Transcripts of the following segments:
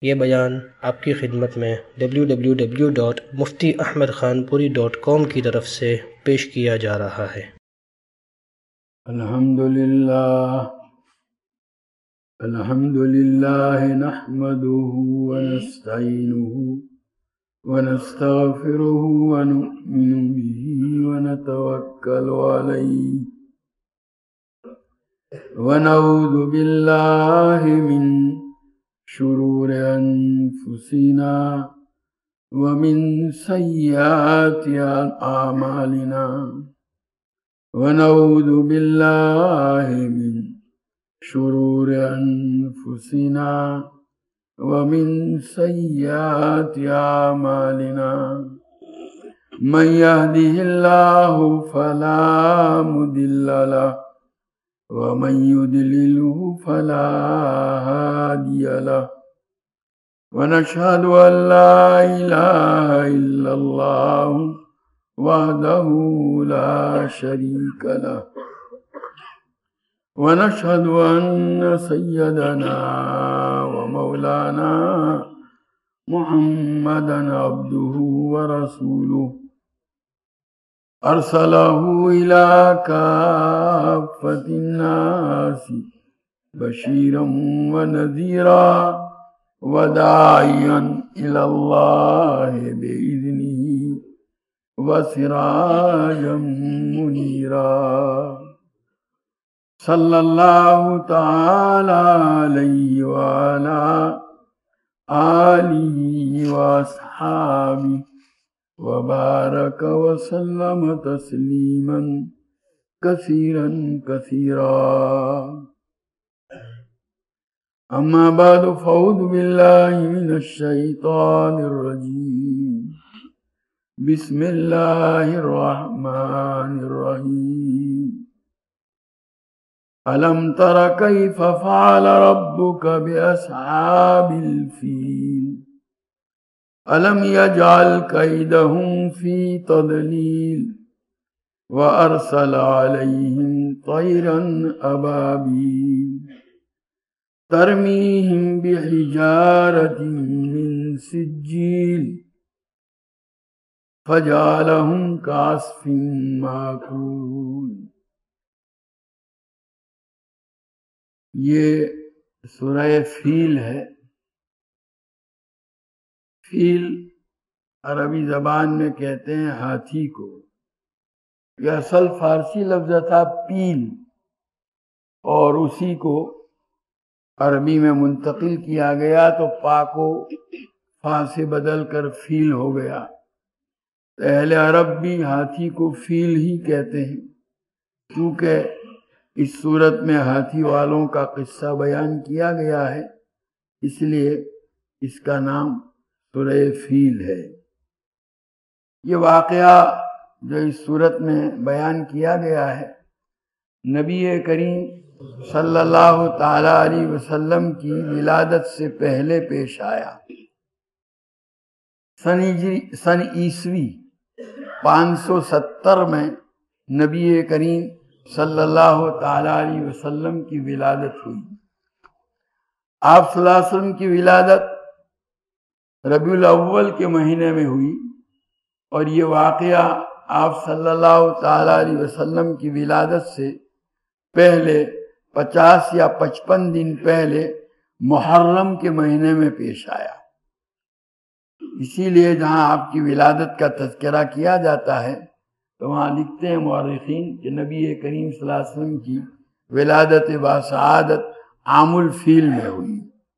یہ بیان آپ کی خدمت میں www.muftiahmedkhanpuri.com کی طرف سے پیش کیا جا رہا ہے۔ الحمدللہ نحمده ونستعینه ونستغفره ونؤمن به ونتوکل علیہ ونعوذ باللہ من شرور انفسنا ومن سیئات اعمالنا ونعوذ باللہ من شرور انفسنا ومن سیئات اعمالنا من يهده الله فلا مضل له ومن يضلله فلا هادي له ونشهد أن لا إله إلا الله وحده لا شريك له ونشهد أن سيدنا ومولانا محمدا عبده ورسوله أرسله إلى كافة الناس بشيرا ونذيرا وداعيا إلى الله بإذنه وسراجا منيرا صلى الله تعالى عليه وعلى آله وأصحابه وبارك وسلم تسليما كثيرا كثيرا أما بعد فأعوذ بالله من الشيطان الرجيم بسم الله الرحمن الرحيم ألم تر كيف فعل ربك بأصحاب الفيل ألم يجعل كيدهم في تضليل وأرسل عليهم طيرا أبابيل ترميهم بحجارة من سجيل فجعلهم كعصف مأكول۔ یہ سورہ فیل ہے۔ فیل عربی زبان میں کہتے ہیں ہاتھی کو۔ یہ اصل فارسی لفظ تھا پیل، اور اسی کو عربی میں منتقل کیا گیا تو پا کو فا سے بدل کر فیل ہو گیا۔ اہل عرب بھی ہاتھی کو فیل ہی کہتے ہیں، کیونکہ اس صورت میں ہاتھی والوں کا قصہ بیان کیا گیا ہے، اس لیے اس کا نام سورہ فیل ہے۔ یہ واقعہ جو اس صورت میں بیان کیا گیا ہے نبی کریم صلی اللہ تعالی علیہ وسلم کی ولادت سے پہلے پیش آیا۔ سن عیسوی 570 میں نبی کریم صلی اللہ تعالی علیہ وسلم کی ولادت ہوئی۔ آپ صلی اللہ علیہ وسلم کی ولادت ربیع الاول کے مہینے میں ہوئی، اور یہ واقعہ آپ صلی اللہ تعالی علیہ وسلم کی ولادت سے پہلے 50 یا 55 دن پہلے محرم کے مہینے میں پیش آیا۔ اسی لیے جہاں آپ کی ولادت کا تذکرہ کیا جاتا ہے تو وہاں لکھتے ہیں مورخین کہ نبی کریم صلی اللہ علیہ وسلم کی ولادت باسعادت عام الفیل میں ہوئی۔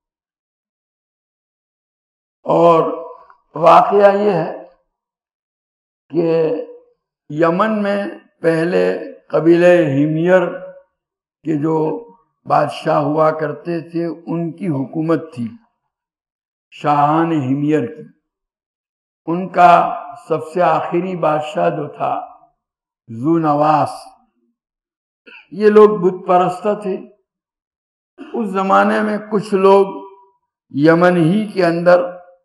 اور واقعہ یہ ہے کہ یمن میں پہلے قبیلہ ہمیر کے جو بادشاہ ہوا کرتے تھے ان کی حکومت تھی، شاہان ہمیر کی۔ ان کا سب سے آخری بادشاہ جو تھا ذو نواس، یہ لوگ بت پرست تھے۔ اس زمانے میں کچھ لوگ یمن ہی کے اندر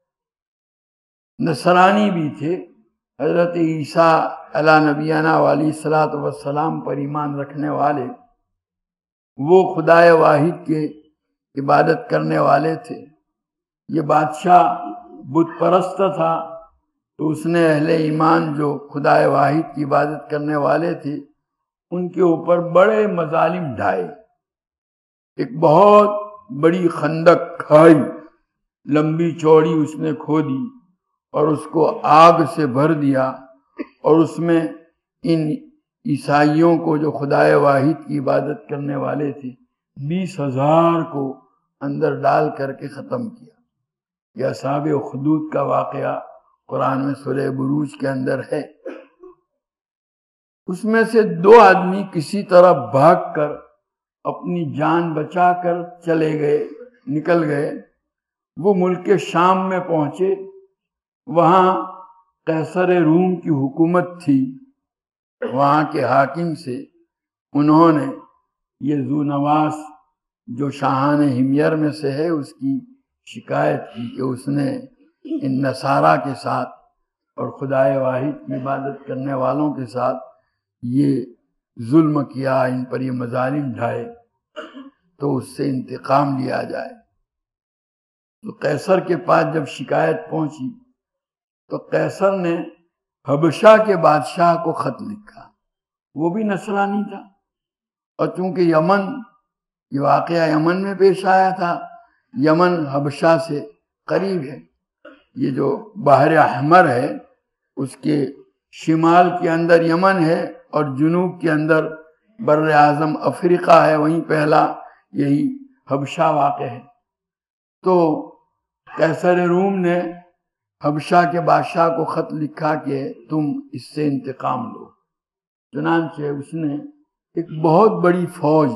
نصرانی بھی تھے، حضرت عیسیٰ علیہ نبینا علیہ الصلوۃ والسلام پر ایمان رکھنے والے، وہ خدائے واحد کے عبادت کرنے والے تھے، یہ بادشاہ بت پرست تھا، تو اس نے اہل ایمان جو خدا واحد کی عبادت کرنے والے تھے ان کے اوپر بڑے مظالم ڈھائے۔ ایک بہت بڑی خندق کھائی، لمبی چوڑی اس نے کھودی اور اس کو آگ سے بھر دیا، اور اس میں ان عیسائیوں کو جو خدا واحد کی عبادت کرنے والے تھے 20,000 کو اندر ڈال کر کے ختم کیا۔ یہ اصحاب اخدود کا واقعہ قرآن میں سورہ بروج کے اندر ہے۔ اس میں سے 2 آدمی کسی طرح بھاگ کر اپنی جان بچا کر چلے گئے، نکل گئے۔ وہ ملک شام میں پہنچے، وہاں قیصر روم کی حکومت تھی، وہاں کے حاکم سے انہوں نے یہ ذونواس جو شاہان حمیر میں سے ہے اس کی شکایت کی کہ اس نے ان نصارہ کے ساتھ اور خدا واحد کی عبادت کرنے والوں کے ساتھ یہ ظلم کیا، ان پر یہ مظالم ڈھائے، تو اس سے انتقام لیا جائے۔ تو قیصر کے پاس جب شکایت پہنچی تو قیصر نے حبشہ کے بادشاہ کو خط لکھا، وہ بھی نصرانی تھا، اور چونکہ یمن، یہ واقعہ یمن میں پیش آیا تھا، یمن حبشہ سے قریب ہے، یہ جو بحر احمر ہے اس کے شمال کے اندر یمن ہے اور جنوب کے اندر بر اعظم افریقہ ہے، وہیں پہلا یہی حبشہ واقع ہے۔ تو قیصر روم نے حبشہ کے بادشاہ کو خط لکھا کہ تم اس سے انتقام لو۔ چنانچہ اس نے ایک بہت بڑی فوج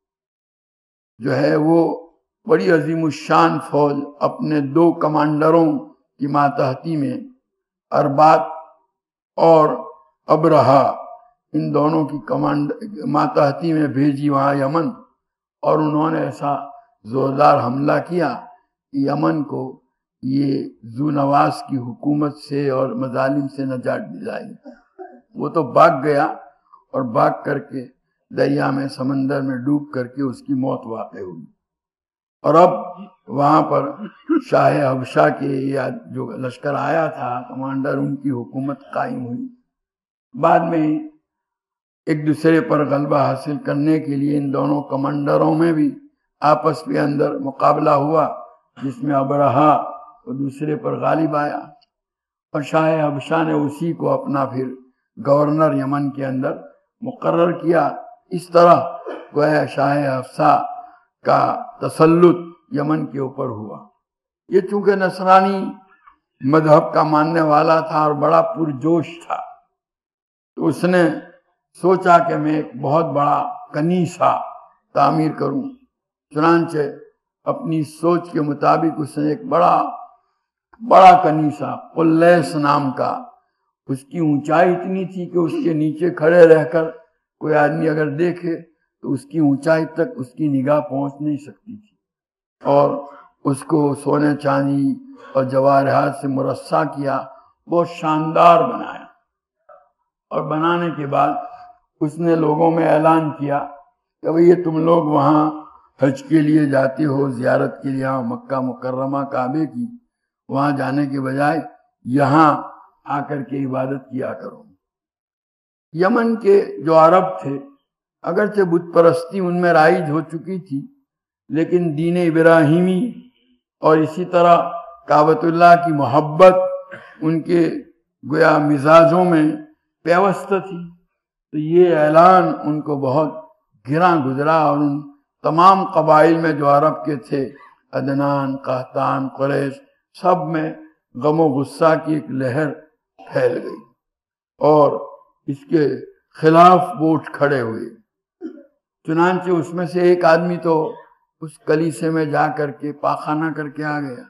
جو ہے وہ بڑی عظیم الشان فوج اپنے 2 کمانڈروں کی ماتحتی میں، اربات اور ابرہا، ان دونوں کی ماتحتی میں بھیجی وہاں یمن، اور انہوں نے ایسا زوردار حملہ کیا کہ یمن کو یہ ذونواس کی حکومت سے اور مظالم سے نجات دلائی۔ وہ تو بھاگ گیا اور بھاگ کر کے دریا میں، سمندر میں ڈوب کر کے اس کی موت واقع ہوئی۔ اور اب وہاں پر شاہ حبشہ کے جو لشکر آیا تھا کمانڈر، ان کی حکومت قائم ہوئی۔ بعد میں ایک دوسرے پر غلبہ حاصل کرنے کے لیے ان دونوں کمانڈروں میں بھی آپس میں اندر مقابلہ ہوا، جس میں ابرہا وہ دوسرے پر غالب آیا، اور شاہ حبشہ نے اسی کو اپنا پھر گورنر یمن کے اندر مقرر کیا۔ اس طرح گویا شاہ حبشہ کا تسلط یمن کے اوپر ہوا۔ یہ چونکہ نصرانی مذہب کا ماننے والا تھا اور بڑا پرجوش تھا، تو اس نے سوچا کہ میں ایک بہت بڑا کنیسہ تعمیر کروں۔ چنانچہ اپنی سوچ کے مطابق اس نے ایک بڑا کنیسہ قلیس نام کا، اس کی اونچائی اتنی تھی کہ اس کے نیچے کھڑے رہ کر کوئی آدمی اگر دیکھے تو اس کی اونچائی تک اس کی نگاہ پہنچ نہیں سکتی تھی، اور اس کو سونے چاندی اور جواہرات سے مرصع کیا، بہت شاندار بنایا۔ اور بنانے کے بعد اس نے لوگوں میں اعلان کیا کہ بھئی یہ تم لوگ وہاں حج کے لیے جاتے ہو، زیارت کے لیے مکہ مکرمہ کعبے کی، وہاں جانے کے بجائے یہاں آ کر کے عبادت کیا کرو۔ یمن کے جو عرب تھے اگرچہ بت پرستی ان میں رائج ہو چکی تھی، لیکن دین ابراہیمی اور اسی طرح کعبۃ اللہ کی محبت ان کے گویا مزاجوں میں پیوست تھی، تو یہ اعلان ان کو بہت گراں گزرا، اور ان تمام قبائل میں جو عرب کے تھے، عدنان، قحطان، قریش، سب میں غم و غصہ کی ایک لہر پھیل گئی اور اس کے خلاف ووٹ کھڑے ہوئے۔ چنانچہ اس میں سے ایک آدمی تو اس کلیسے میں جا کر کے پاخانہ کر کے آ گیا۔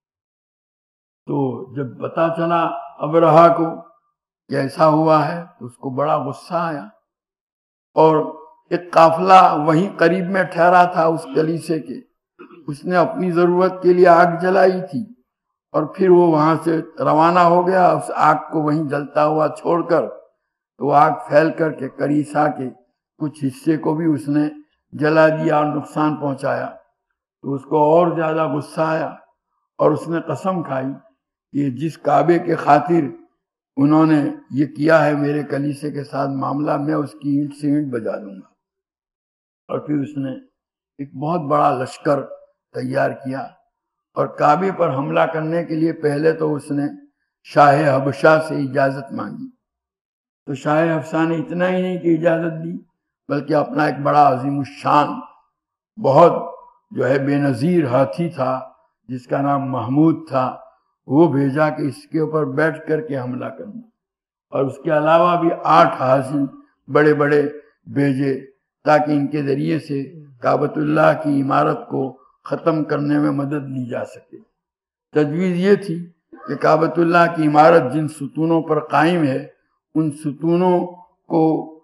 تو جب پتا چلا ابرہا کو کہ ایسا ہوا ہے تو اس کو بڑا غصہ آیا، اور ایک قافلہ وہیں قریب میں ٹھہرا تھا اس کلیسے کے، اس نے اپنی ضرورت کے لیے آگ جلائی تھی، اور پھر وہ وہاں سے روانہ ہو گیا اس آگ کو وہیں جلتا ہوا چھوڑ کر، تو آگ پھیل کر کے کلیسا کے کچھ حصے کو بھی اس نے جلا دیا اور نقصان پہنچایا۔ تو اس کو اور زیادہ غصہ آیا، اور اس نے قسم کھائی کہ جس کعبے کے خاطر انہوں نے یہ کیا ہے میرے کلیسے کے ساتھ معاملہ، میں اس کی اینٹ سے اینٹ بجا دوں گا۔ اور پھر اس نے ایک بہت بڑا لشکر تیار کیا اور کعبے پر حملہ کرنے کے لیے پہلے تو اس نے شاہ حبشہ سے اجازت مانگی، تو شاہ حبشہ نے اتنا ہی نہیں کہ اجازت دی، بلکہ اپنا ایک بڑا عظیم الشان بہت جو ہے بے نظیر ہاتھی تھا جس کا نام محمود تھا، وہ بھیجا کہ اس کے اوپر بیٹھ کر کے حملہ کرنا، اور اس کے علاوہ بھی 8 حاجی بڑے بڑے بھیجے تاکہ ان کے ذریعے سے کعبۃ اللہ کی عمارت کو ختم کرنے میں مدد لی جا سکے۔ تجویز یہ تھی کہ کعبۃ اللہ کی عمارت جن ستونوں پر قائم ہے ان ستونوں کو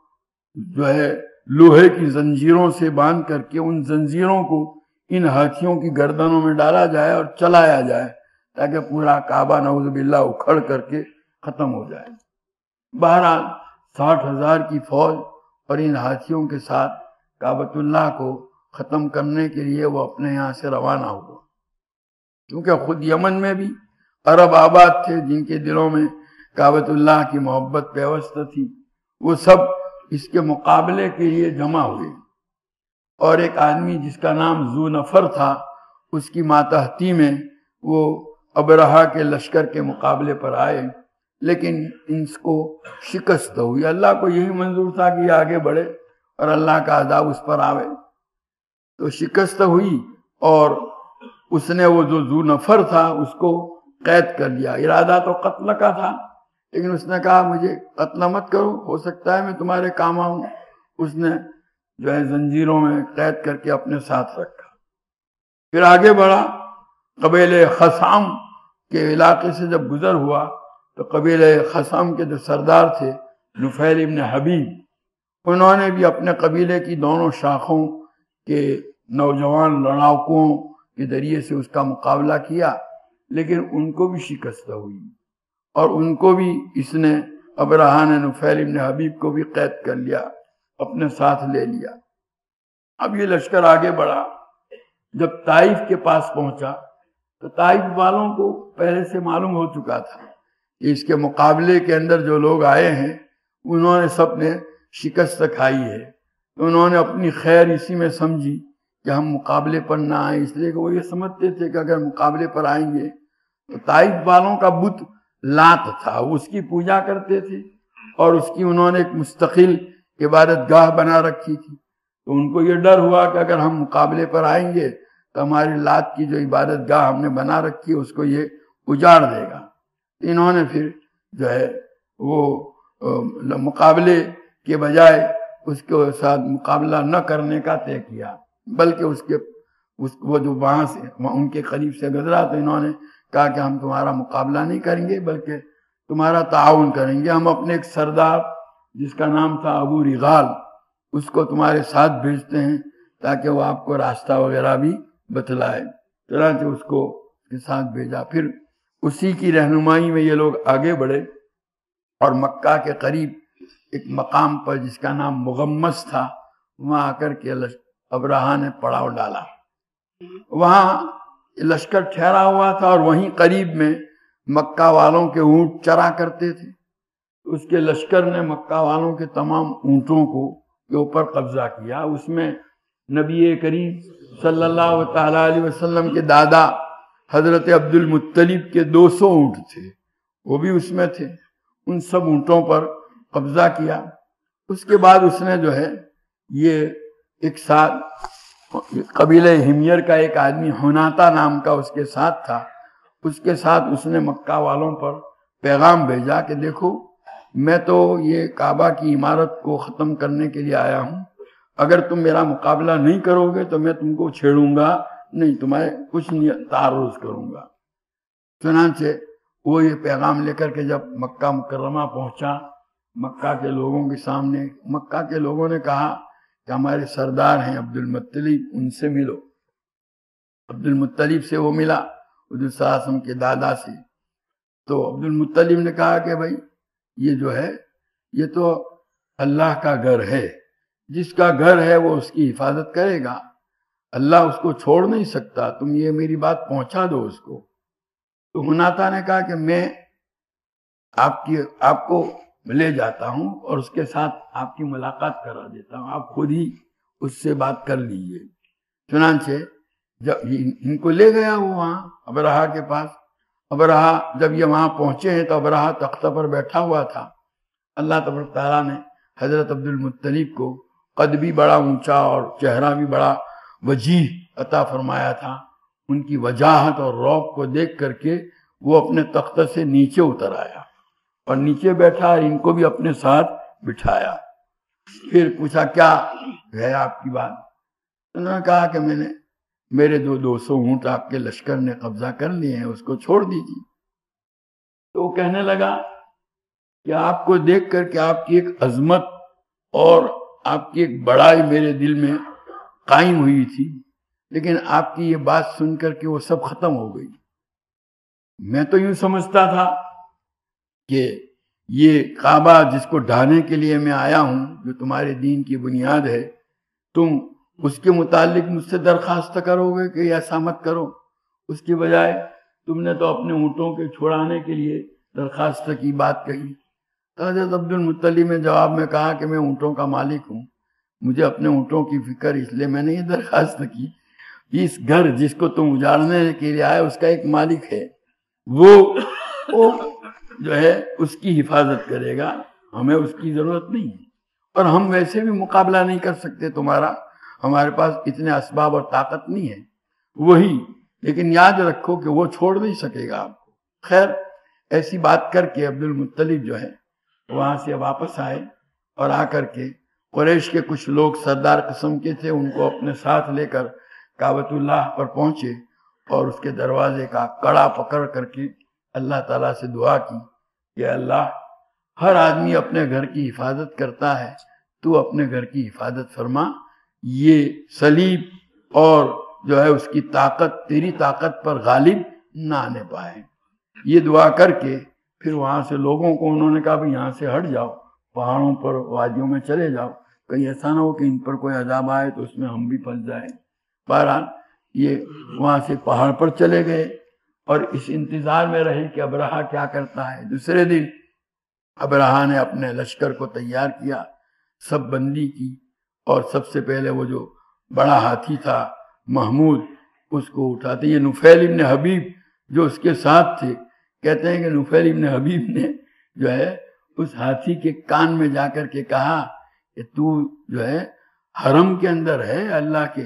جو ہے لوہے کی زنجیروں سے باندھ کر کے ان زنجیروں کو ان ہاتھیوں کی گردنوں میں ڈالا جائے اور چلایا جائے تاکہ پورا کعبہ نعوذ باللہ اکھڑ کر کے ختم ہو جائے۔ بہرحال 60,000 کی فوج اور ان ہاتھیوں کے ساتھ کعبۃ اللہ کو ختم کرنے کے لیے وہ اپنے یہاں سے روانہ ہوا، کیونکہ خود یمن میں بھی عرب آباد تھے جن کے دلوں میں کعبۃ اللہ کی محبت پیوست تھی، وہ سب اس کے مقابلے کے لیے جمع ہوئے، اور ایک آدمی جس کا نام ذو نفر تھا اس کی ماتحتی میں وہ ابرہہ کے لشکر کے مقابلے پر آئے، لیکن ان کو شکست ہوئی۔ اللہ کو یہی منظور تھا کہ یہ آگے بڑھے اور اللہ کا عذاب اس پر آوے، تو شکست ہوئی، اور اس نے وہ جو ذو نفر تھا اس کو قید کر لیا۔ ارادہ تو قتل کا تھا، لیکن اس نے کہا مجھے قتل مت کرو، ہو سکتا ہے میں تمہارے کام آؤں۔ اس نے جو ہے زنجیروں میں قید کر کے اپنے ساتھ رکھا، پھر آگے بڑھا۔ قبیلہ خثعم کے علاقے سے جب گزر ہوا تو قبیلہ خثعم کے جو سردار تھے نفیل ابن حبیب، انہوں نے بھی اپنے قبیلے کی دونوں شاخوں کے نوجوان لڑاکوں کے ذریعے سے اس کا مقابلہ کیا، لیکن ان کو بھی شکست ہوئی، اور ان کو بھی اس نے ابرہہ نے نفیل ابن حبیب کو بھی قید کر لیا، اپنے ساتھ لے لیا۔ اب یہ لشکر آگے بڑھا، جب طائف کے پاس پہنچا تو طائف والوں کو پہلے سے معلوم ہو چکا تھا کہ اس کے مقابلے کے اندر جو لوگ آئے ہیں انہوں نے سب نے شکست کھائی ہے، تو انہوں نے اپنی خیر اسی میں سمجھی کہ ہم مقابلے پر نہ آئیں، اس لیے کہ وہ یہ سمجھتے تھے کہ اگر مقابلے پر آئیں گے تو طائف والوں کا بت لات تھا، وہ اس کی پوجا کرتے تھے اور اس کی انہوں نے ایک مستقل عبادت گاہ بنا رکھی تھی، تو ان کو یہ ڈر ہوا کہ اگر ہم مقابلے پر آئیں گے تو ہماری لات کی جو عبادت گاہ ہم نے بنا رکھی ہے اس کو یہ اجاڑ دے گا۔ انہوں نے پھر جو ہے وہ مقابلے کے بجائے اس کے ساتھ مقابلہ نہ کرنے کا طے کیا، بلکہ وہ جو وہاں سے ان کے قریب سے گزرا تو انہوں نے کہا کہ ہم تمہارا مقابلہ نہیں کریں گے بلکہ تمہارا تعاون کریں گے، ہم اپنے ایک سردار جس کا نام تھا ابو رغال اس کو تمہارے ساتھ بھیجتے ہیں تاکہ وہ آپ کو راستہ وغیرہ بھی بتلائے۔ چنانچہ اس کو کے ساتھ بھیجا، پھر اسی کی رہنمائی میں یہ لوگ آگے بڑھے اور مکہ کے قریب ایک مقام پر جس کا نام مغمس تھا وہاں آ کر کے ابرہہ نے پڑاؤ ڈالا۔ وہاں لشکر ٹھہرا ہوا تھا اور وہیں قریب میں مکہ والوں کے اونٹ چرا کرتے تھے، اس کے لشکر نے مکہ والوں کے تمام اونٹوں کے اوپر قبضہ کیا۔ اس میں نبی کریم صلی اللہ تعالی علیہ وسلم کے دادا حضرت عبد المطلب کے 200 اونٹ تھے، وہ بھی اس میں تھے، ان سب اونٹوں پر قبضہ کیا۔ اس کے بعد اس نے جو ہے یہ ایک ساتھ قبیلہ ہمیر کا ایک آدمی حناتا نام کا اس کے ساتھ تھا، اس کے ساتھ اس نے مکہ والوں پر پیغام بھیجا کہ دیکھو میں تو یہ کعبہ کی عمارت کو ختم کرنے کے لیے آیا ہوں، اگر تم میرا مقابلہ نہیں کرو گے تو میں تم کو چھیڑوں گا نہیں، تمہیں کچھ نہیں تعرض کروں گا۔ چنانچہ وہ یہ پیغام لے کر کے جب مکہ مکرمہ پہنچا، مکہ کے لوگوں کے سامنے مکہ کے لوگوں نے کہا کہ ہمارے سردار ہیں عبد المطلب، ان سے ملو۔ عبد المطلب سے وہ ملا، حضور صلی اللہ علیہ وسلم کے دادا سے۔ تو عبد المطلب نے کہا کہ بھائی یہ جو ہے یہ تو اللہ کا گھر ہے، جس کا گھر ہے وہ اس کی حفاظت کرے گا، اللہ اس کو چھوڑ نہیں سکتا، تم یہ میری بات پہنچا دو اس کو۔ تو حناطہ نے کہا کہ میں آپ کو لے جاتا ہوں اور اس کے ساتھ آپ کی ملاقات کرا دیتا ہوں، آپ خود ہی اس سے بات کر لیجئے۔ چنانچہ جب ان کو لے گیا وہ وہاں ابرہہ کے پاس، ابرہہ جب یہ وہاں پہنچے ہیں تو ابرہہ تختہ پر بیٹھا ہوا تھا۔ اللہ تبارک تعالیٰ نے حضرت عبد المطلب کو قد بھی بڑا اونچا اور چہرہ بھی بڑا وجیح عطا فرمایا تھا۔ ان کی وجاہت اور رعب کو دیکھ کر کے وہ اپنے تختہ سے نیچے اتر آیا اور نیچے بیٹھا اور ان کو بھی اپنے ساتھ بٹھایا۔ پھر پوچھا کیا ہے آپ کی بات؟ انہوں نے کہا کہ میرے 200 اونٹ آپ کے لشکر نے قبضہ کر لیے ہیں، اس کو چھوڑ دیجیے۔ تو وہ کہنے لگا کہ آپ کو دیکھ کر کہ آپ کی ایک عظمت اور آپ کی ایک بڑائی میرے دل میں قائم ہوئی تھی، لیکن آپ کی یہ بات سن کر کے وہ سب ختم ہو گئی۔ میں تو یوں سمجھتا تھا کہ یہ کعبہ جس کو ڈھانے کے لیے میں آیا ہوں، جو تمہارے دین کی بنیاد ہے، تم اس کے متعلق مجھ سے درخواست کرو گے کہ ایسا مت کرو، اس کی بجائے تم نے تو اپنے اونٹوں کے چھڑانے کے لیے درخواست کی بات کہی۔ تو حضرت عبد المطلب نے جواب میں کہا کہ میں اونٹوں کا مالک ہوں، مجھے اپنے اونٹوں کی فکر، اس لیے میں نے یہ درخواست کی، اس گھر جس کو تم اجاڑنے کے لیے آئے اس کا ایک مالک ہے، وہ جو ہے اس کی حفاظت کرے گا، ہمیں اس کی ضرورت نہیں ہے، اور ہم ویسے بھی مقابلہ نہیں کر سکتے تمہارا، ہمارے پاس اتنے اسباب اور طاقت نہیں ہے وہی، لیکن یاد رکھو کہ وہ چھوڑ نہیں سکے گا آپ کو۔ خیر ایسی بات کر کے عبد المطلب جو ہے وہاں سے واپس آئے اور آ کر کے قریش کے کچھ لوگ سردار قسم کے تھے، ان کو اپنے ساتھ لے کر کعبۃ اللہ پر پہنچے اور اس کے دروازے کا کڑا پکڑ کر کے اللہ تعالیٰ سے دعا کی کہ اللہ، ہر آدمی اپنے گھر کی حفاظت کرتا ہے، تو اپنے گھر کی حفاظت فرما، یہ صلیب اور جو ہے اس کی طاقت تیری طاقت پر غالب نہ آنے پائے۔ یہ دعا کر کے پھر وہاں سے لوگوں کو انہوں نے کہا بھی یہاں سے ہٹ جاؤ، پہاڑوں پر وادیوں میں چلے جاؤ، کہیں ایسا نہ ہو کہ ان پر کوئی عذاب آئے تو اس میں ہم بھی پھنس جائیں۔ بہرحال یہ وہاں سے پہاڑ پر چلے گئے اور اس انتظار میں رہے کہ ابرہہ کیا کرتا ہے۔ دوسرے دن ابرہہ نے اپنے لشکر کو تیار کیا، سب بندی کی، اور سب سے پہلے وہ جو بڑا ہاتھی تھا محمود، اس کو اٹھاتے، یہ نفیل ابن حبیب جو اس کے ساتھ تھے، کہتے ہیں کہ نفیل ابن حبیب نے جو ہے اس ہاتھی کے کان میں جا کر کے کہا کہ تو جو ہے حرم کے اندر ہے، اللہ کے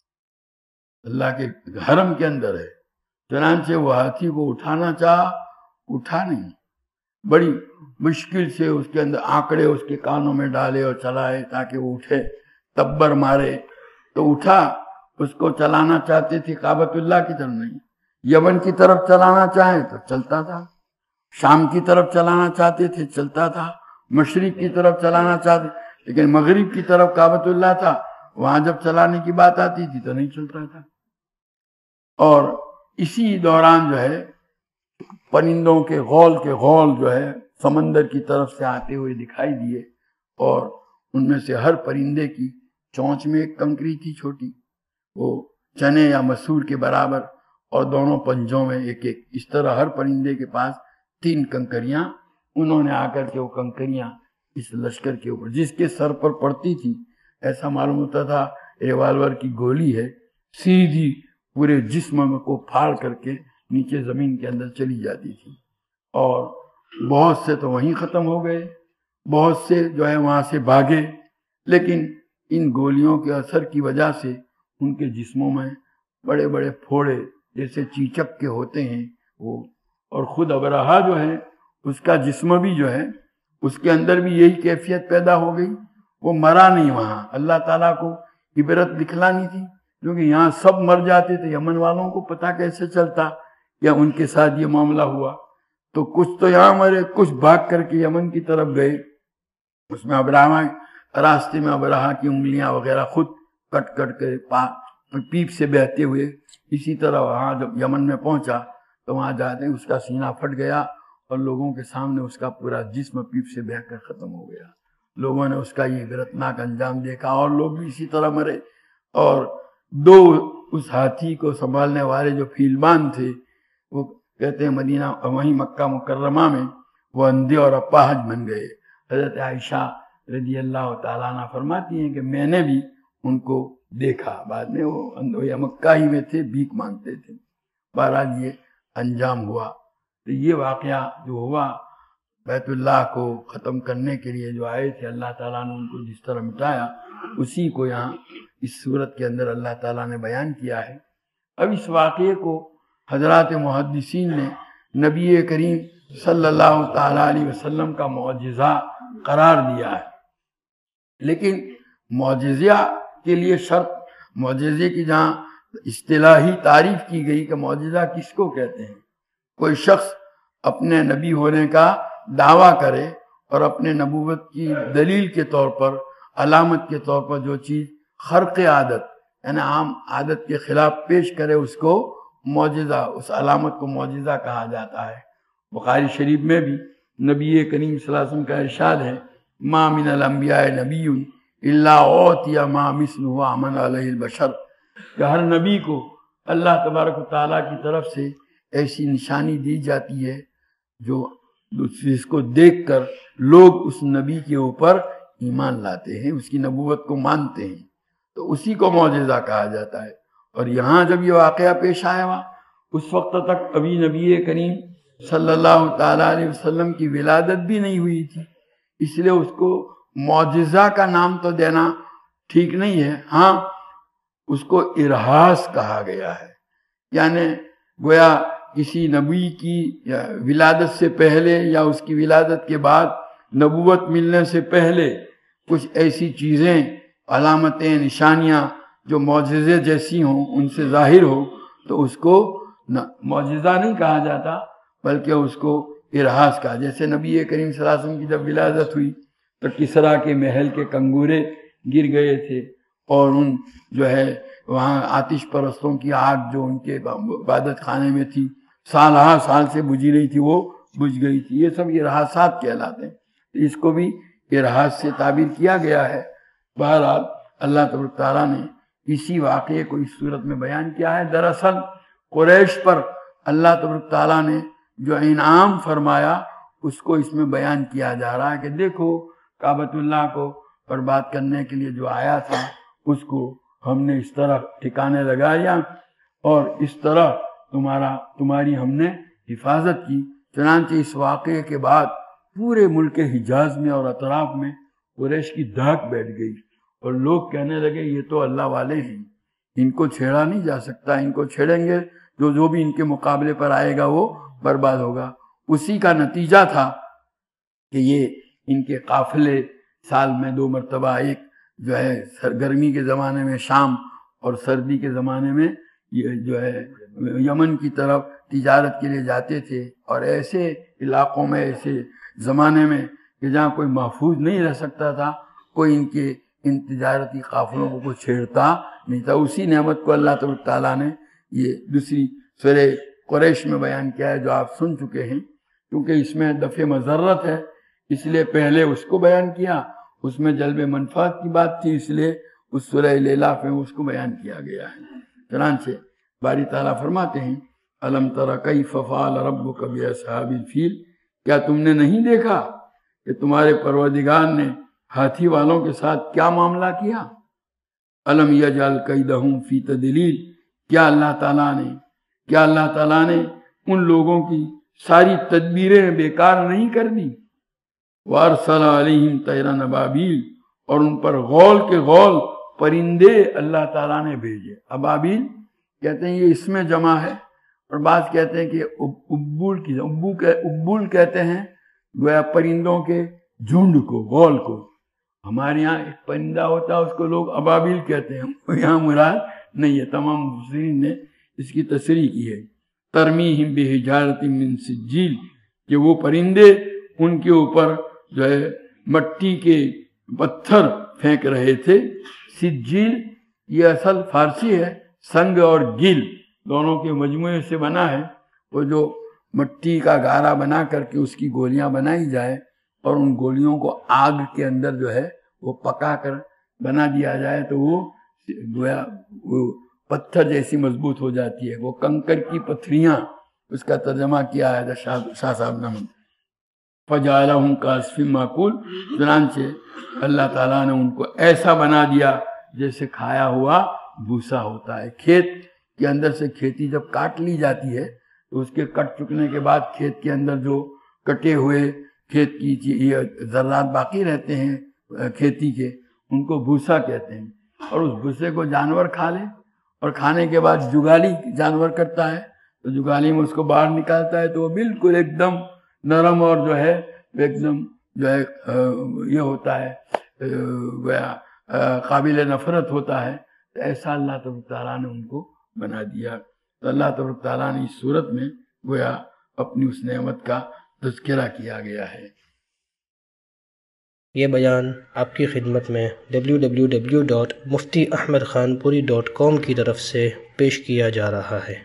حرم کے اندر ہے۔ چنانچہ وہ ہاتھی کو اٹھانا چاہا، اٹھا نہیں، بڑی مشکل سے اس کے اندر آنکڑے اس کے کانوں میں ڈالے اور چلائے تاکہ وہ اٹھے، تبر مارے تو اٹھا۔ اس کو چلانا چاہتے تھے کعبۃ اللہ کی طرف نہیں، یمن کی طرف چلانا چاہیں تو چلتا تھا، شام کی طرف چلانا چاہتے تھے چلتا تھا، مشرق کی طرف چلانا چاہتے، لیکن مغرب کی طرف کعبۃ اللہ تھا، وہاں جب چلانے کی بات آتی تھی تو نہیں چلتا تھا۔ اور اسی دوران جو ہے پرندوں کے غول جو ہے سمندر کی طرف سے آتے ہوئے دکھائی دیے، اور ان میں سے ہر پرندے کی چونچ میں ایک کنکری تھی چھوٹی، وہ چنے یا مسور کے برابر، اور دونوں پنجوں میں ایک ایک، اس طرح ہر پرندے کے پاس 3 کنکریاں، انہوں نے آ کر کے وہ کنکریاں اس لشکر کے اوپر، جس کے سر پر پڑتی تھی ایسا معلوم ہوتا تھا ریوالور کی گولی ہے، سیدھی پورے جسم کو پھاڑ کر کے نیچے زمین کے اندر چلی جاتی تھی۔ اور بہت سے تو وہیں ختم ہو گئے، بہت سے جو ہے وہاں سے بھاگے، لیکن ان گولیوں کے اثر کی وجہ سے ان کے جسموں میں بڑے بڑے پھوڑے جیسے چیچک کے ہوتے ہیں وہ، اور خود ابرہہ جو ہے اس کا جسم بھی جو ہے اس کے اندر بھی یہی کیفیت پیدا ہو گئی، وہ مرا نہیں وہاں، اللہ تعالیٰ کو عبرت دکھلانی تھی، کیونکہ یہاں سب مر جاتے تھے، یمن والوں کو پتہ کیسے چلتا یا ان کے ساتھ یہ معاملہ ہوا، تو کچھ تو یہاں مرے، کچھ بھاگ کر کے یمن کی طرف گئے۔ اس میں ابرہہ راستے میں ابرہہ کی انگلیاں وغیرہ خود کٹ کٹ کے پیپ سے بہتے ہوئے، اسی طرح وہاں جب یمن میں پہنچا تو وہاں جاتے ہیں اس کا سینہ پھٹ گیا اور لوگوں کے سامنے اس کا پورا جسم پیپ سے بہہ کر ختم ہو گیا۔ لوگوں نے اس کا یہ عبرتناک انجام دیکھا، اور لوگ بھی اسی طرح مرے۔ اور 2 اس ہاتھی کو سنبھالنے والے جو فیلبان تھے وہ کہتے ہیں مدینہ وہیں مکہ مکرمہ میں وہ اندھے اور اپاہج بن گئے۔ حضرت عائشہ رضی اللہ تعالیٰ عنہ فرماتی ہیں کہ میں نے بھی ان کو دیکھا، بعد میں وہ اندھے مکہ ہی میں تھے، بھیک مانگتے تھے۔ بہرحال یہ انجام ہوا۔ تو یہ واقعہ جو ہوا بیت اللہ کو ختم کرنے کے لیے جو آئے تھے، اللہ تعالیٰ نے ان کو جس طرح مٹایا، اسی کو یہاں اس صورت کے اندر اللہ تعالیٰ نے بیان کیا ہے۔ اب اس واقعے کو حضرات محدثین نے نبی کریم صلی اللہ تعالیٰ علیہ وسلم کا معجزہ قرار دیا ہے، لیکن معجزہ کے لیے شرط، معجزے کی جہاں اصطلاحی تعریف کی گئی کہ معجزہ کس کو کہتے ہیں، کوئی شخص اپنے نبی ہونے کا دعویٰ کرے اور اپنے نبوت کی دلیل کے طور پر، علامت کے طور پر جو چیز خرق عادت یعنی عام عادت کے خلاف پیش کرے، اس کو معجزہ، اس علامت کو معجزہ کہا جاتا ہے۔ بخاری شریف میں بھی نبی کریم صلی اللہ علیہ وسلم کا ارشاد ہے، ما من الانبیاء نبی الا اوتی ما مثلہ آمن علیہ البشر، کہ ہر نبی کو اللہ تبارک و تعالیٰ کی طرف سے ایسی نشانی دی جاتی ہے جو جس کو دیکھ کر لوگ اس نبی کے اوپر ایمان لاتے ہیں، اس کی نبوت کو مانتے ہیں، تو اسی کو معجزہ کہا جاتا ہے۔ اور یہاں جب یہ واقعہ پیش آیا ہوا، اس وقت تک ابھی نبی کریم صلی اللہ تعالیٰ علیہ وسلم کی ولادت بھی نہیں ہوئی تھی، اس لیے اس کو معجزہ کا نام تو دینا ٹھیک نہیں ہے۔ ہاں اس کو ارہاس کہا گیا ہے، یعنی گویا کسی نبی کی ولادت سے پہلے یا اس کی ولادت کے بعد، نبوت ملنے سے پہلے کچھ ایسی چیزیں، علامتیں، نشانیاں جو معجزے جیسی ہوں، ان سے ظاہر ہو، تو اس کو معجزہ نہیں کہا جاتا بلکہ اس کو ارہاس کہا۔ جیسے نبی کریم صلی اللہ علیہ وسلم کی جب ولادت ہوئی تو کسریٰ کے محل کے کنگورے گر گئے تھے، اور ان جو ہے وہاں آتش پرستوں کی آگ جو ان کے عبادت خانے میں تھی، سال سے بجھی رہی تھی، وہ بجھ گئی تھی۔ یہ سب ارہاسات کہلاتے ہیں، اس کو بھی ارہاس سے تعبیر کیا گیا ہے۔ بہرحال اللہ تبارک تعالیٰ نے اسی واقعے کو اس صورت میں بیان کیا ہے۔ دراصل قریش پر اللہ تبارک تعالیٰ نے جو انعام فرمایا، اس کو اس میں بیان کیا جا رہا ہے کہ دیکھو کعبۃ اللہ کو برباد کرنے کے لیے جو آیا تھا، اس کو ہم نے اس طرح ٹھکانے لگایا اور اس طرح تمہاری ہم نے حفاظت کی۔ چنانچہ اس واقعے کے بعد پورے ملک حجاز میں اور اطراف میں قریش کی دھاک بیٹھ گئی، اور لوگ کہنے لگے یہ تو اللہ والے ہیں، ان کو چھیڑا نہیں جا سکتا، ان کو چھیڑیں گے جو بھی ان کے مقابلے پر آئے گا وہ برباد ہوگا۔ اسی کا نتیجہ تھا کہ یہ ان کے قافلے سال میں 2 مرتبہ، ایک جو ہے گرمی کے زمانے میں شام اور سردی کے زمانے میں یہ جو ہے یمن کی طرف تجارت کے لیے جاتے تھے، اور ایسے علاقوں میں، ایسے زمانے میں کہ جہاں کوئی محفوظ نہیں رہ سکتا تھا، کوئی ان تجارتی قافلوں کو کوئی چھیڑتا نہیں تھا۔ اسی نعمت کو اللہ تبارک تعالیٰ نے یہ دوسری سورہ قریش میں بیان کیا ہے جو آپ سن چکے ہیں، کیونکہ اس میں دفع مضرت ہے، اس لیے پہلے اس کو بیان کیا، اس میں جلب منفعت کی بات تھی، اس لیے اس سورہ الاعلاف میں اس کو بیان کیا گیا ہے۔ چنانچہ باری تعالیٰ فرماتے ہیں، الم تر کیف فعل ربک باصحاب الفیل، کیا تم نے نہیں دیکھا کہ تمہارے پروردگار نے ہاتھی والوں کے ساتھ کیا معاملہ کیا؟ الم یجعل کیدہم فی تدلیل، کیا اللہ تعالیٰ نے ان لوگوں کی ساری تدبیریں بیکار نہیں کر دی؟ وارسل علیہم طیرا ابابیل، اور ان پر غول کے غول پرندے اللہ تعالیٰ نے بھیجے۔ ابابیل کہتے ہیں یہ اس میں جمع ہے، اور بعض کہتے ہیں کہ ابول کہتے ہیں گویا پرندوں کے جھنڈ کو، غول کو۔ ہمارے یہاں ایک پرندہ ہوتا ہے اس کو لوگ ابابیل کہتے ہیں، یہاں مراد نہیں ہے۔ تمام مفسرین نے اس کی تصریح کی ہے۔ ترمیہم بحجارۃ من سجیل، کہ وہ پرندے ان کے اوپر جو ہے مٹی کے پتھر پھینک رہے تھے۔ سجیل یہ اصل فارسی ہے، سنگ اور گل دونوں کے مجموعے سے بنا ہے۔ وہ جو مٹی کا گارا بنا کر کے اس کی گولیاں بنائی جائے، اور ان گولیوں کو آگ کے اندر جو ہے وہ پکا کر بنا دیا جائے، تو وہ گویا وہ پتھر جیسی مضبوط ہو جاتی ہے۔ وہ کنکر کی پتھریاں اس کا ترجمہ کیا ہے شاہ صاحب نے فجعلہم کعصف مأکول، چنانچہ اللہ تعالیٰ نے ان کو ایسا بنا دیا جیسے کھایا ہوا بھوسا ہوتا ہے۔ کھیت کے اندر سے کھیتی جب کاٹ لی جاتی ہے تو اس کے کٹ چکنے کے بعد کھیت کے اندر جو کٹے ہوئے کھیت کی ذرات باقی رہتے ہیں کھیتی کے، ان کو بھوسا کہتے ہیں، اور اس بھوسے کو جانور کھا لے، اور کھانے کے بعد جگالی جانور کرتا ہے تو جگالی میں اس کو باہر نکالتا ہے تو وہ بالکل ایک دم نرم اور جو ہے ایک دم جو ہے یہ ہوتا ہے قابل نفرت ہوتا ہے۔ تو ایسا اللہ تبارک تعالیٰ نے ان کو بنا دیا۔ تو اللہ تبارک تعالیٰ نے اس صورت میں گویا اپنی اس نعمت کا تذکرہ کیا گیا ہے۔ یہ بیان آپ کی خدمت میں www.muftiahmedkhanpuri.com کی طرف سے پیش کیا جا رہا ہے۔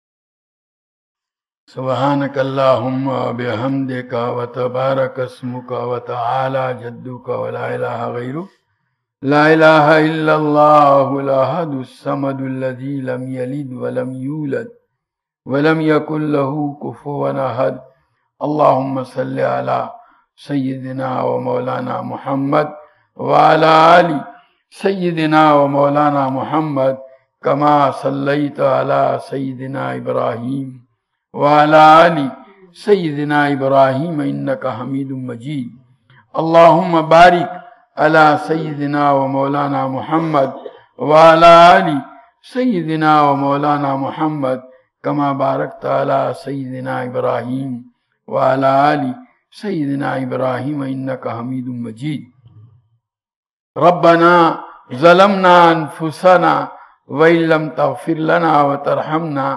سبحانک اللہم بحمدک وتبارک اسمک وتعالی جدک ولا الہ غیرک، لا الہ الا اللہ الاحد الصمد الذی لم یلد ولم یولد ولم یکن له کفوا احد۔ اللہم صلی علی سیدنا و مولانا محمد وعلی آل سیدنا و مولانا محمد کما صلیت علی سیدنا ابراہیم وعلی آل سیدنا ابراہیم انک حمید مجید۔ اللہم بارک علی سیدنا و مولانا محمد وعلی آل سیدنا و مولانا محمد کما بارکت علی سیدنا ابراہیم وعلی آل سیدنا ابراہیم انک حمید مجید۔ ربنا ظلمنا انفسنا وان لم تغفر لنا وترحمنا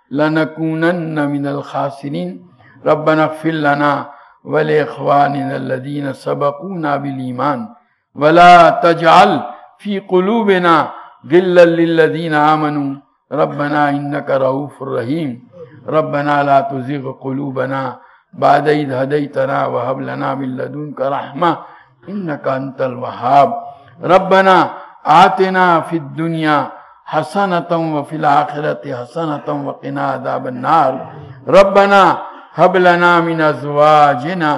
لنکونن من الخاسرین۔ ربنا اغفر لنا ولاخواننا الذین سبقونا بالایمان ولا تجعل فی قلوبنا غلا للذین آمنوا ربنا انک رؤوف رحیم۔ ربنا لا تزغ قلوبنا بعد اذ ہدیتنا وہب لنا من لدنک رحمہ انک انت الوہاب۔ ربنا آتنا فی الدنیا حسنۃ وفی الآخرۃ حسنۃ وقنا عذاب النار۔ ربنا ہب لنا من ازواجنا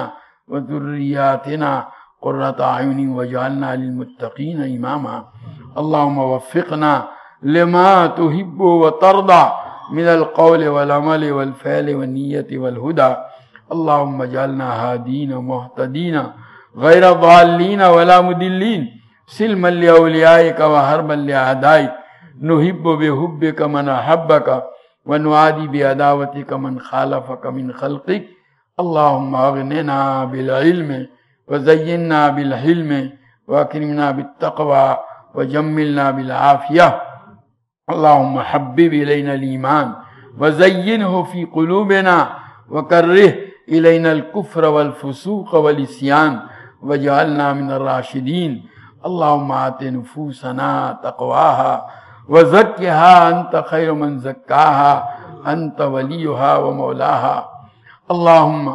وذریاتنا قرۃ اعین واجعلنا للمتقین اماما۔ اللہم وفقنا لما تحب وترضى من القول والعمل والفعل والنیت والہدى۔ اللہم اجعلنا ہادین مہتدین غیر ضالین ولا مدلین سلما لأولیائک وحربا لأعدائک۔ نحب بحبک من احبک ونعادی بعداوتک من خالفک من خلقک۔ اللہم اغننا بالعلم وزیننا بالحلم واکرمنا بالتقوی وجملنا بالعافیہ۔ اللہم حبب الینا الایمان وزینہ فی قلوبنا وکرہ الینا الکفر والفسوق والعصیان واجعلنا من الراشدین۔ اللہم آت نفوسنا تقواہا وزکھا انت خیر من زکاہا انت ولیہا ومولاہا۔ اللہم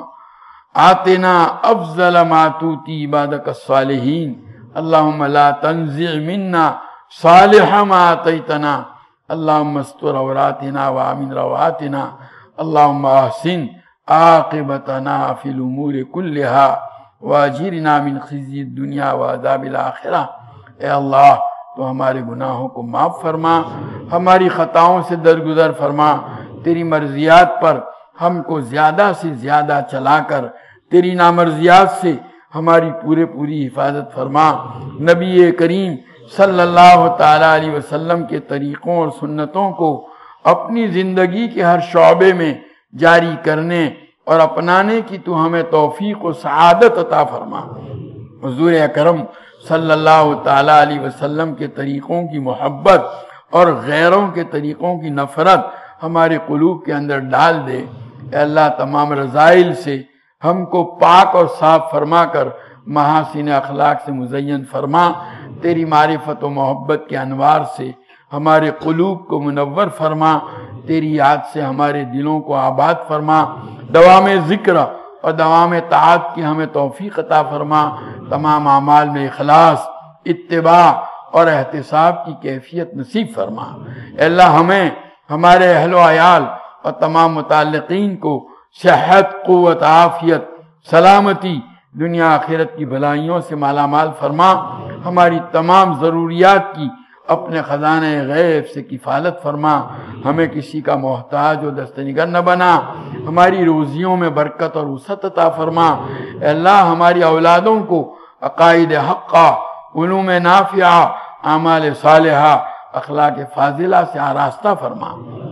آتنا افضل ما توتی عبادک الصالحین۔ اللہم لا تنزع منا صالح ما آتیتنا۔ اللہم استر عوراتنا وآمن رواتنا۔ اللہم احسن عاقبتنا فی الامور کلہا واجرنا من خزی الدنیا وعذاب الآخرہ۔ اے اللہ تو ہمارے گناہوں کو معاف فرما، ہماری خطاؤں سے درگزر فرما، تیری مرضیات پر ہم کو زیادہ سے زیادہ چلا کر تیری نامرضیات سے ہماری پوری حفاظت فرما۔ نبی کریم صلی اللہ تعالیٰ علیہ وسلم کے طریقوں اور سنتوں کو اپنی زندگی کے ہر شعبے میں جاری کرنے اور اپنانے کی تو ہمیں توفیق و سعادت عطا فرما۔ حضور اکرم صلی اللہ تعالیٰ علیہ وسلم کے طریقوں کی محبت اور غیروں کے طریقوں کی نفرت ہمارے قلوب کے اندر ڈال دے۔ اے اللہ تمام رذائل سے ہم کو پاک اور صاف فرما کر محاسن اخلاق سے مزین فرما۔ تیری معرفت و محبت کے انوار سے ہمارے قلوب کو منور فرما، تیری یاد سے ہمارے دلوں کو آباد فرما، دوام ذکر اور دوام طاعت کی ہمیں توفیق عطا فرما، تمام اعمال میں اخلاص، اتباع اور احتساب کی کیفیت نصیب فرما۔ اے اللہ ہمیں، ہمارے اہل و عیال اور تمام متعلقین کو صحت، قوت، عافیت، سلامتی، دنیا آخرت کی بھلائیوں سے مالا مال فرما، ہماری تمام ضروریات کی اپنے خزانہ غیب سے کفالت فرما، ہمیں کسی کا محتاج و دستنگر نہ بنا، ہماری روزیوں میں برکت اور وسعت عطا فرما۔ اے اللہ ہماری اولادوں کو عقائد حقہ، علوم نافعہ، اعمال صالحہ، اخلاق فاضلہ سے آراستہ فرما۔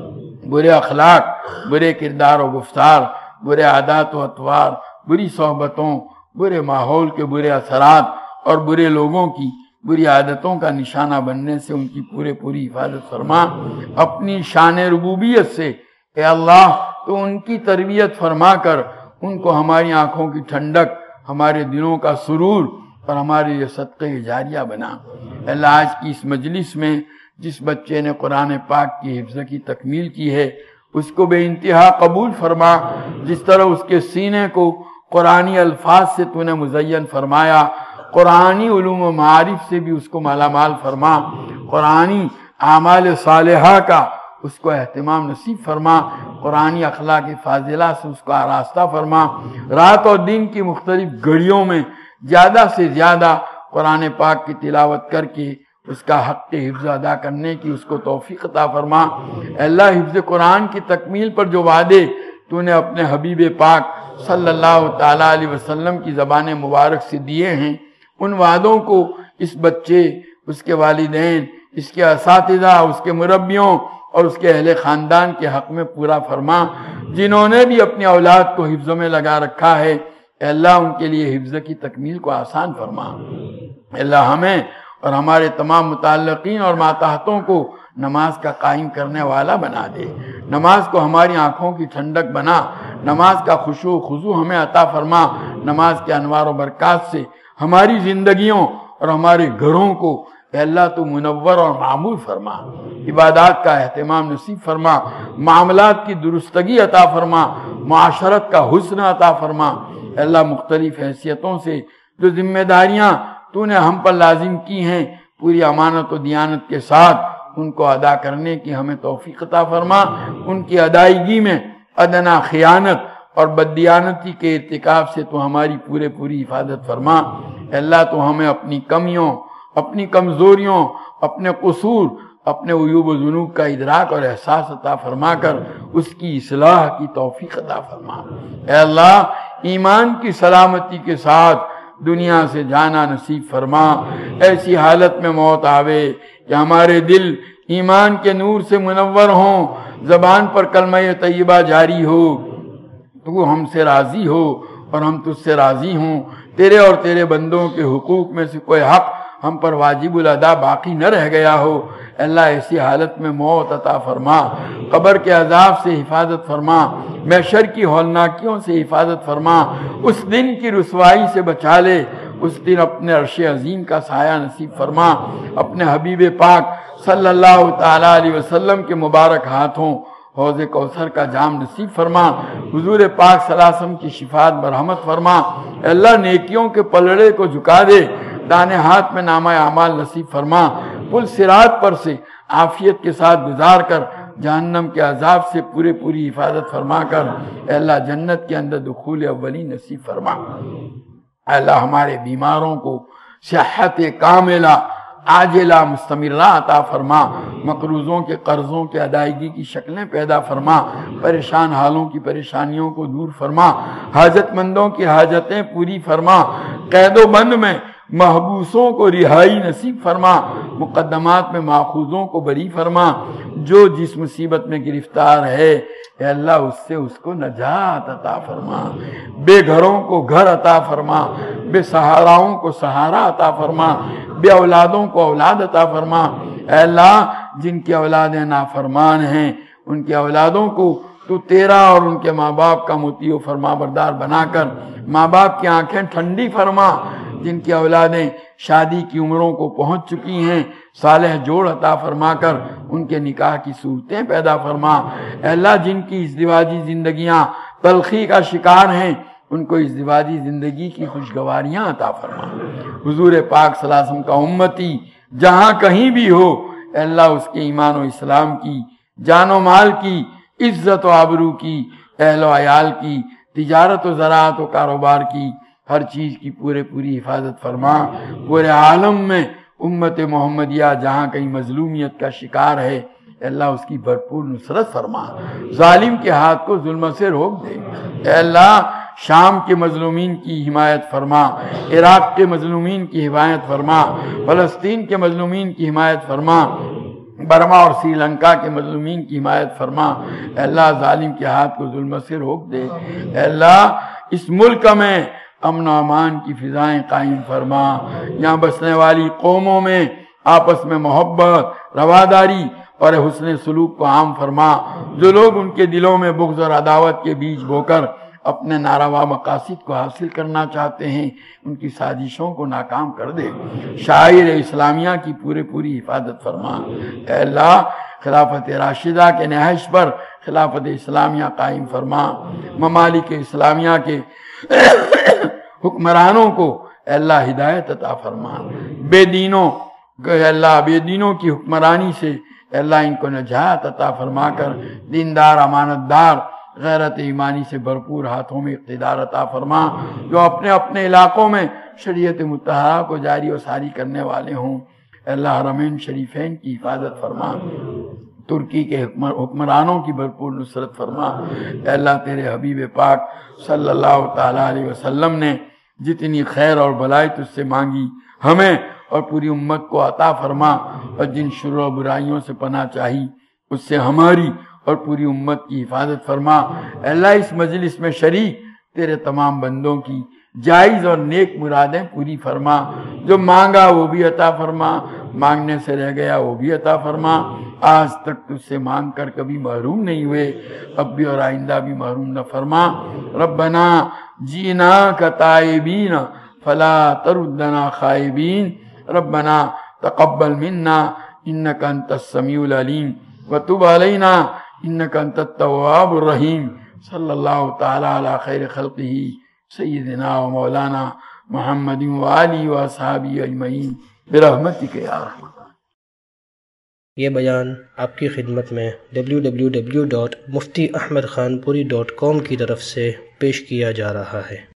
برے اخلاق، برے کردار و گفتار، برے عادات و اطوار، بری صحبتوں، برے ماحول کے برے اثرات اور برے لوگوں کی بری عادتوں کا نشانہ بننے سے ان کی پوری حفاظت فرما۔ اپنی شان ربوبیت سے اے اللہ تو ان کی تربیت فرما کر ان کو ہماری آنکھوں کی ٹھنڈک، ہمارے دلوں کا سرور اور ہمارے لیے صدقہ جاریہ بنا۔ اے اللہ آج کی اس مجلس میں جس بچے نے قرآن پاک کی حفظ کی تکمیل کی ہے اس کو بے انتہا قبول فرما، جس طرح اس کے سینے کو قرآنی الفاظ سے تو نے مزین فرمایا، قرآنی علوم و معارف سے بھی اس کو مالا مال فرما، قرآنی اعمال صالحہ کا اس کو اہتمام نصیب فرما، قرآنی اخلاق فاضلہ سے اس کو آراستہ فرما، رات اور دن کی مختلف گھڑیوں میں زیادہ سے زیادہ قرآن پاک کی تلاوت کر کے اس کا حق حفظ ادا کرنے کی اس کو توفیق عطا فرما۔ اے اللہ حفظ قرآن کی تکمیل پر جو وعدے تو نے اپنے حبیب پاک صلی اللہ تعالیٰ علیہ وسلم کی زبان مبارک سے دیے ہیں، ان وعدوں کو اس بچے، اس کے والدین، اس کے اساتذہ، اس کے مربیوں اور اس کے اہل خاندان کے حق میں پورا فرما۔ جنہوں نے بھی اپنی اولاد کو حفظ میں لگا رکھا ہے اے اللہ ان کے لیے حفظ کی تکمیل کو آسان فرما۔ اے اللہ ہمیں اور ہمارے تمام متعلقین اور ماتحتوں کو نماز کا قائم کرنے والا بنا دے، نماز کو ہماری آنکھوں کی ٹھنڈک بنا، نماز کا خشوع و خضوع ہمیں عطا فرما، نماز کے انوار و برکات سے ہماری زندگیوں اور ہمارے گھروں کو اے اللہ تو منور اور معمور فرما، عبادات کا اہتمام نصیب فرما، معاملات کی درستگی عطا فرما، معاشرت کا حسن عطا فرما۔ اے اللہ مختلف حیثیتوں سے جو ذمہ داریاں تو نے ہم پر لازم کی ہیں پوری امانت و دیانت کے ساتھ ان کو ادا کرنے کی ہمیں توفیق عطا فرما، ان کی ادائیگی میں ادنا خیانت اور بددیانتی کے ارتکاب سے تو ہماری پوری حفاظت فرما۔ اے اللہ تو ہمیں اپنی کمیوں، اپنی کمزوریوں، اپنے قصور، اپنے عیوب و ذنوب کا ادراک اور احساس عطا فرما کر اس کی اصلاح کی توفیق عطا فرما۔ اے اللہ ایمان کی سلامتی کے ساتھ دنیا سے جانا نصیب فرما، ایسی حالت میں موت آوے کہ ہمارے دل ایمان کے نور سے منور ہوں، زبان پر کلمہ طیبہ جاری ہو، تو ہم سے راضی ہو اور ہم تجھ سے راضی ہوں، تیرے اور تیرے بندوں کے حقوق میں سے کوئی حق ہم پر واجب الادا باقی نہ رہ گیا ہو۔ اللہ ایسی حالت میں موت عطا فرما، قبر کے عذاب سے حفاظت فرما، محشر کی ہولناکیوں سے حفاظت فرما، اس دن کی رسوائی سے بچا لے، اس دن اپنے عرش عظیم کا سایہ نصیب فرما، اپنے حبیب پاک صلی اللہ تعالیٰ علیہ وسلم کے مبارک ہاتھوں حوض کوثر کا جام نصیب فرما، حضور پاک صلی اللہ علیہ وسلم کی شفاعت برحمت فرما۔ اے اللہ نیکیوں کے پلڑے کو جھکا دے، دانے ہاتھ میں نامہ اعمال نصیب فرما، پل صراط پر سے عافیت کے ساتھ گزار کر جہنم کے عذاب سے پوری حفاظت فرما کر اے اللہ جنت کے اندر دخول اولی نصیب فرما۔ اے اللہ ہمارے بیماروں کو صحت کاملہ عاجلہ مستمرہ عطا فرما، مقروضوں کے قرضوں کے ادائیگی کی شکلیں پیدا فرما، پریشان حالوں کی پریشانیوں کو دور فرما، حاجت مندوں کی حاجتیں پوری فرما، قید و بند میں محبوسوں کو رہائی نصیب فرما، مقدمات میں ماخوذوں کو بری فرما، جو جس مصیبت میں گرفتار ہے اے اللہ اس سے اس کو نجات عطا فرما، بے گھروں کو گھر عطا فرما، بے سہاراؤں کو سہارا عطا فرما، بے اولادوں کو اولاد عطا فرما۔ اے اللہ جن کی اولادیں نافرمان ہیں ان کی اولادوں کو تو تیرا اور ان کے ماں باپ کا مطیع و فرما بردار بنا کر ماں باپ کی آنکھیں ٹھنڈی فرما، جن کی اولادیں شادی کی عمروں کو پہنچ چکی ہیں صالح جوڑ عطا فرما کر ان کے نکاح کی صورتیں پیدا فرما۔ اے اللہ جن کی ازدواجی زندگیاں تلخی کا شکار ہیں ان کو ازدواجی زندگی کی خوشگواریاں عطا فرما۔ حضور پاک صلی اللہ علیہ وسلم کا امتی جہاں کہیں بھی ہو اے اللہ اس کے ایمان و اسلام کی، جان و مال کی عزت و آبرو کی، اہل و عیال کی، تجارت و زراعت و کاروبار کی، ہر چیز کی پوری حفاظت فرما۔ پورے عالم میں امت محمدیہ جہاں کہیں مظلومیت کا شکار ہے، اے اللہ اس کی بھرپور نصرت فرما، ظالم کے ہاتھ کو ظلم سے روک دے۔ اے اللہ شام کے مظلومین کی حمایت فرما، عراق کے مظلومین کی حمایت فرما، فلسطین کے مظلومین کی حمایت فرما، برما اور سری لنکا کے مظلومین کی حمایت فرما۔ اے اللہ ظالم کے ہاتھ کو ظلم سے روک دے۔ اے اللہ اس ملک میں امن و امان کی فضائیں قائم فرما، یہاں بسنے والی قوموں میں آپس میں محبت، رواداری اور حسن سلوک کو عام فرما۔ جو لوگ ان کے دلوں میں بغض اور عداوت کے بیج بو کر اپنے ناروا مقاصد کو حاصل کرنا چاہتے ہیں، ان کی سازشوں کو ناکام کر دے۔ شاعر اسلامیہ کی پوری حفاظت فرما۔ اے اللہ خلافت راشدہ کے نہج پر خلافت اسلامیہ قائم فرما۔ ممالک اسلامیہ کے حکمرانوں کو اے اللہ ہدایت عطا فرما۔ بے دینوں کی حکمرانی سے اے اللہ ان کو نجات عطا فرما کر دیندار، امانت دار، غیرت ایمانی سے بھرپور ہاتھوں میں اقتدار عطا فرما۔ جو اپنے اپنے علاقوں میں شریعت مطہرہ کو جاری و ساری کرنے والے ہوں، اے اللہ حرمین شریفین کی حفاظت فرما۔ ترکی کے حکمرانوں کی بھرپور نصرت فرما۔ اے اللہ تیرے حبیب پاک صلی اللہ تعالیٰ علیہ وسلم نے جتنی خیر اور بھلائی تجھ سے مانگی، ہمیں اور پوری امت کو عطا فرما، اور جن شر و برائیوں سے پناہ چاہی اس سے ہماری اور پوری امت کی حفاظت فرما۔ اے اللہ اس مجلس میں شریک تیرے تمام بندوں کی جائز اور نیک مرادیں پوری فرما۔ جو مانگا وہ بھی عطا فرما، مانگنے سے رہ گیا وہ بھی عطا فرما۔ آج تک تجھ سے مانگ کر کبھی محروم نہیں ہوئے، اب بھی اور آئندہ بھی محروم نہ فرما۔ ربنا جینا کا تائبین فلا تردنا خائبین، ربنا تقبل منا انک انت السمیع العلیم وتب علینا انک انت التواب الرحیم۔ صلی اللہ تعالی علی خیر خلقہ سیدنا و مولانا محمد وآلہ وصحابہ اجمعین برحمتک یا ارحم۔ یہ بیان آپ کی خدمت میں www.muftieahmedkhanpuri.com کی طرف سے پیش کیا جا رہا ہے۔